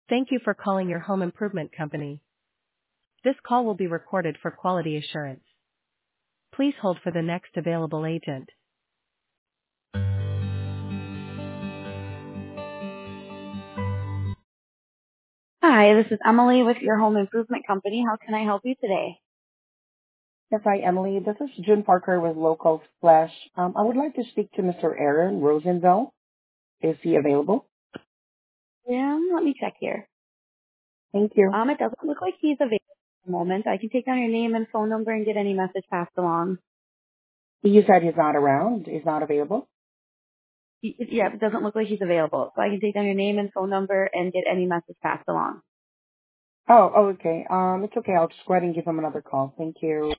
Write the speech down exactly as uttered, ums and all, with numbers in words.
Thank you for calling your home improvement company. This call will be recorded for quality assurance. Please hold for the next available agent. Hi, this is Emily with your home improvement company. How can I help you today? Yes, hi, Emily. This is June Parker with Local Splash. Um, I would like to speak to Mister Aaron Rosenthal. Is he available? Yeah, let me check here. Thank you. Um, it doesn't look like he's available at the moment. I can take down your name and phone number and get any message passed along. You said he's not around. He's not available. Y- Yeah, it doesn't look like he's available. So I can take down your name and phone number and get any message passed along. Oh, oh, okay. Um, it's okay. I'll just go ahead and give him another call. Thank you.